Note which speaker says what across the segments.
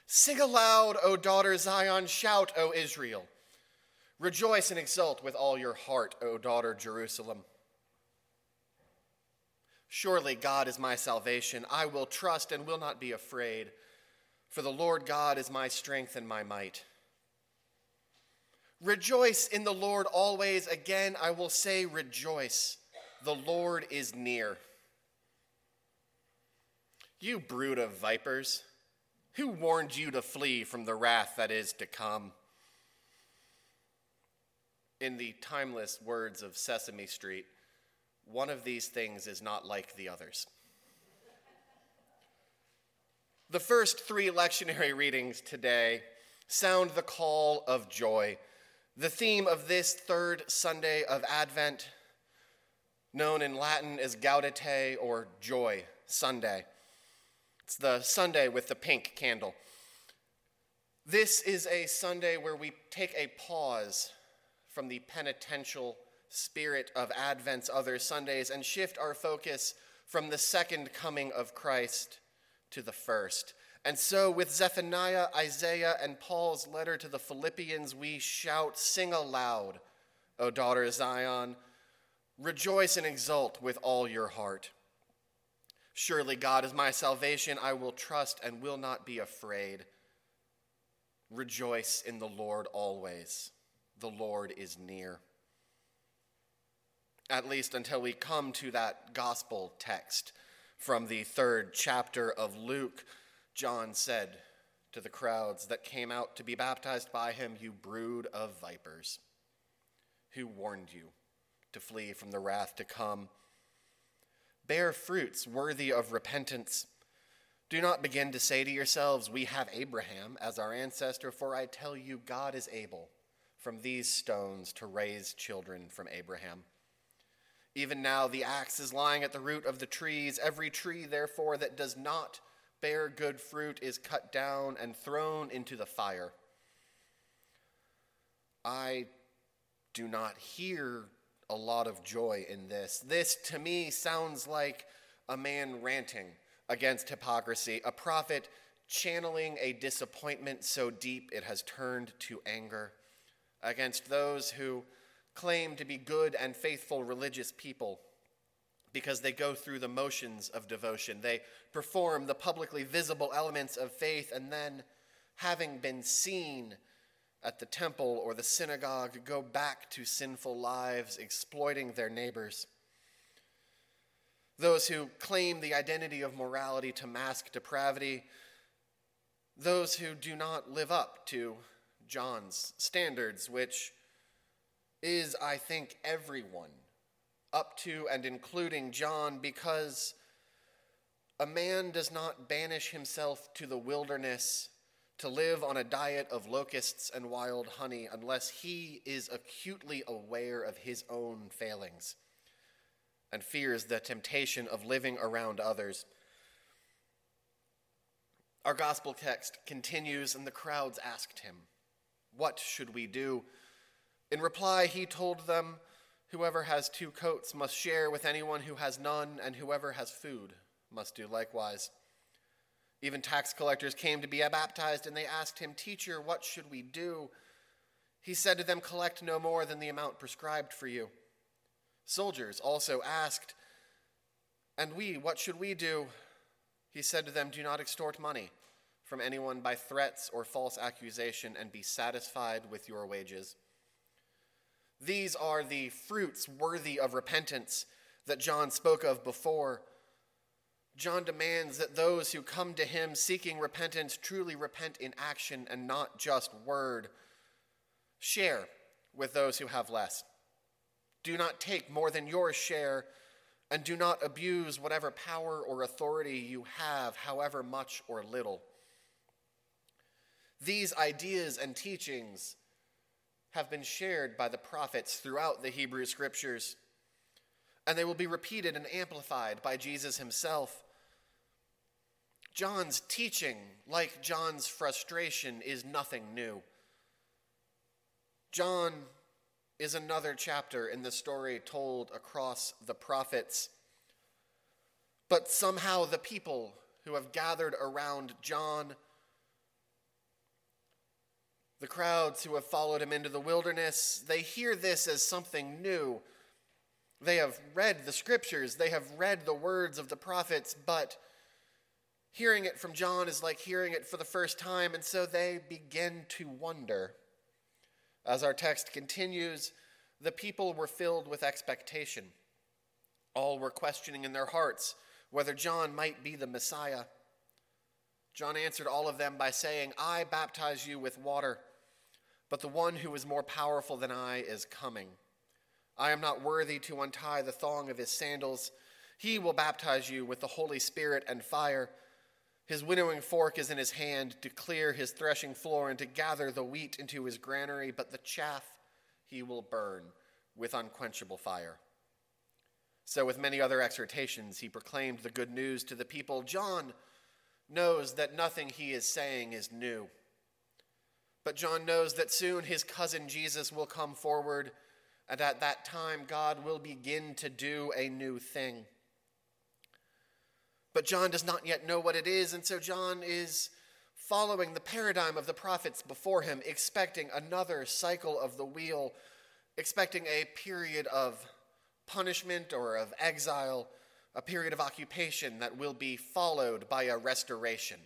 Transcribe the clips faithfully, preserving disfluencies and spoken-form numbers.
Speaker 1: Sing aloud, O daughter Zion, shout, O Israel. Rejoice and exult with all your heart, O daughter Jerusalem. Surely God is my salvation. I will trust and will not be afraid, for the Lord God is my strength and my might. Rejoice in the Lord always. Again, I will say rejoice. The Lord is near. You brood of vipers, who warned you to flee from the wrath that is to come? In the timeless words of Sesame Street, one of these things is not like the others. The first three lectionary readings today sound the call of joy, the theme of this third Sunday of Advent, known in Latin as Gaudete or Joy Sunday. It's the Sunday with the pink candle. This is a Sunday where we take a pause from the penitential spirit of Advent's other Sundays and shift our focus from the second coming of Christ to the first. And so with Zephaniah, Isaiah, and Paul's letter to the Philippians, we shout, sing aloud, O daughter Zion, rejoice and exult with all your heart. Surely God is my salvation. I will trust and will not be afraid. Rejoice in the Lord always. The Lord is near. At least until we come to that gospel text from the third chapter of Luke. John said to the crowds that came out to be baptized by him, you brood of vipers, who warned you to flee from the wrath to come? Bear fruits worthy of repentance. Do not begin to say to yourselves, we have Abraham as our ancestor, for I tell you, God is able from these stones to raise children from Abraham. Even now the axe is lying at the root of the trees. Every tree, therefore, that does not bear good fruit is cut down and thrown into the fire. I do not hear a lot of joy in this. This, to me, sounds like a man ranting against hypocrisy, a prophet channeling a disappointment so deep it has turned to anger against those who claim to be good and faithful religious people because they go through the motions of devotion. They perform the publicly visible elements of faith, and then, having been seen at the temple or the synagogue, go back to sinful lives, exploiting their neighbors. Those who claim the identity of morality to mask depravity, those who do not live up to John's standards, which is, I think, everyone, up to and including John, because a man does not banish himself to the wilderness to live on a diet of locusts and wild honey unless he is acutely aware of his own failings and fears the temptation of living around others. Our gospel text continues, and the crowds asked him, what should we do? In reply, he told them, whoever has two coats must share with anyone who has none, and whoever has food must do likewise. Even tax collectors came to be baptized, and they asked him, Teacher, what should we do? He said to them, collect no more than the amount prescribed for you. Soldiers also asked, and we, what should we do? He said to them, do not extort money from anyone by threats or false accusation, and be satisfied with your wages. These are the fruits worthy of repentance that John spoke of before. John demands that those who come to him seeking repentance truly repent in action and not just word. Share with those who have less. Do not take more than your share, and do not abuse whatever power or authority you have, however much or little. These ideas and teachings have been shared by the prophets throughout the Hebrew Scriptures, and they will be repeated and amplified by Jesus himself. John's teaching, like John's frustration, is nothing new. John is another chapter in the story told across the prophets, but somehow the people who have gathered around John The crowds who have followed him into the wilderness, they hear this as something new. They have read the scriptures, they have read the words of the prophets, but hearing it from John is like hearing it for the first time, and so they begin to wonder. As our text continues, the people were filled with expectation. All were questioning in their hearts whether John might be the Messiah. John answered all of them by saying, "I baptize you with water, but the one who is more powerful than I is coming. I am not worthy to untie the thong of his sandals. He will baptize you with the Holy Spirit and fire. His winnowing fork is in his hand to clear his threshing floor and to gather the wheat into his granary, but the chaff he will burn with unquenchable fire." So with many other exhortations, he proclaimed the good news to the people. John knows that nothing he is saying is new. But John knows that soon his cousin Jesus will come forward, and at that time God will begin to do a new thing. But John does not yet know what it is, and so John is following the paradigm of the prophets before him, expecting another cycle of the wheel, expecting a period of punishment or of exile, a period of occupation that will be followed by a restoration.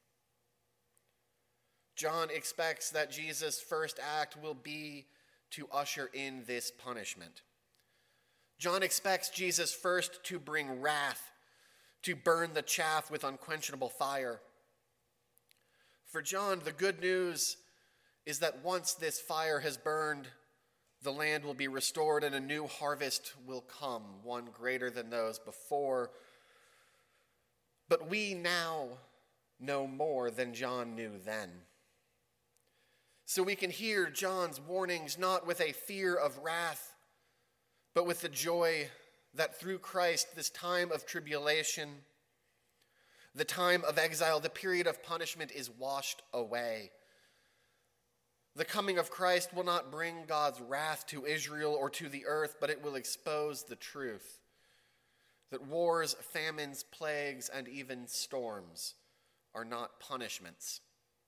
Speaker 1: John expects that Jesus' first act will be to usher in this punishment. John expects Jesus first to bring wrath, to burn the chaff with unquenchable fire. For John, the good news is that once this fire has burned, the land will be restored and a new harvest will come, one greater than those before. But we now know more than John knew then. So we can hear John's warnings not with a fear of wrath, but with the joy that through Christ, this time of tribulation, the time of exile, the period of punishment is washed away. The coming of Christ will not bring God's wrath to Israel or to the earth, but it will expose the truth that wars, famines, plagues, and even storms are not punishments.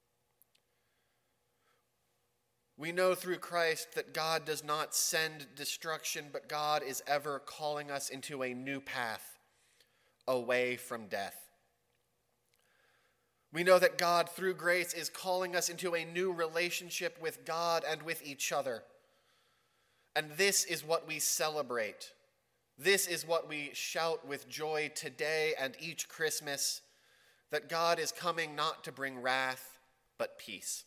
Speaker 1: We know through Christ that God does not send destruction, but God is ever calling us into a new path away from death. We know that God, through grace, is calling us into a new relationship with God and with each other. And this is what we celebrate. This is what we shout with joy today and each Christmas, that God is coming not to bring wrath, but peace.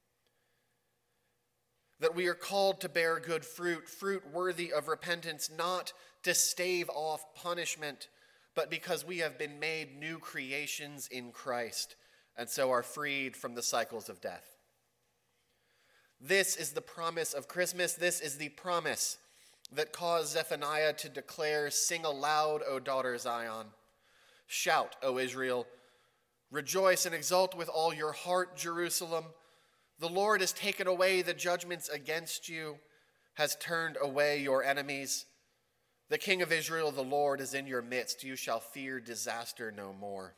Speaker 1: That we are called to bear good fruit, fruit worthy of repentance, not to stave off punishment, but because we have been made new creations in Christ, and so are freed from the cycles of death. This is the promise of Christmas. This is the promise that caused Zephaniah to declare, "Sing aloud, O daughter Zion. Shout, O Israel. Rejoice and exult with all your heart, Jerusalem. The Lord has taken away the judgments against you, has turned away your enemies. The King of Israel, the Lord, is in your midst. You shall fear disaster no more."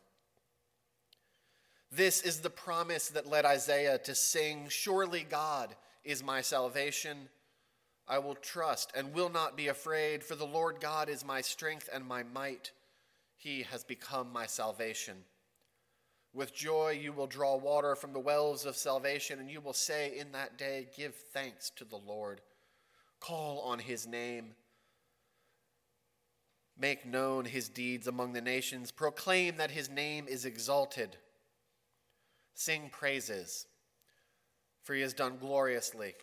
Speaker 1: This is the promise that led Isaiah to sing, "Surely God is my salvation. I will trust and will not be afraid, for the Lord God is my strength and my might. He has become my salvation. With joy you will draw water from the wells of salvation, and you will say in that day, 'Give thanks to the Lord. Call on his name. Make known his deeds among the nations. Proclaim that his name is exalted. Sing praises, for he has done gloriously.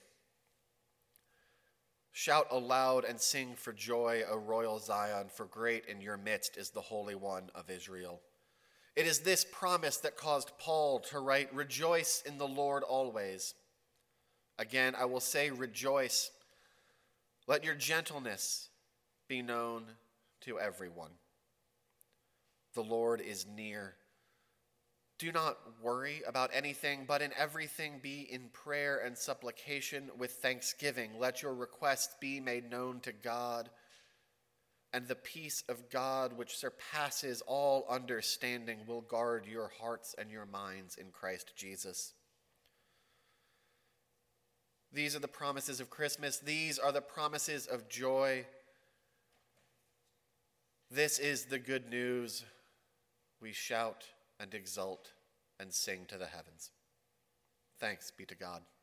Speaker 1: Shout aloud and sing for joy, O royal Zion, for great in your midst is the Holy One of Israel." It is this promise that caused Paul to write, "Rejoice in the Lord always." Again, I will say rejoice. Let your gentleness be known to everyone. The Lord is near. Do not worry about anything, but in everything be in prayer and supplication with thanksgiving. Let your requests be made known to God, and the peace of God, which surpasses all understanding, will guard your hearts and your minds in Christ Jesus. These are the promises of Christmas. These are the promises of joy. This is the good news. We shout and exult and sing to the heavens. Thanks be to God.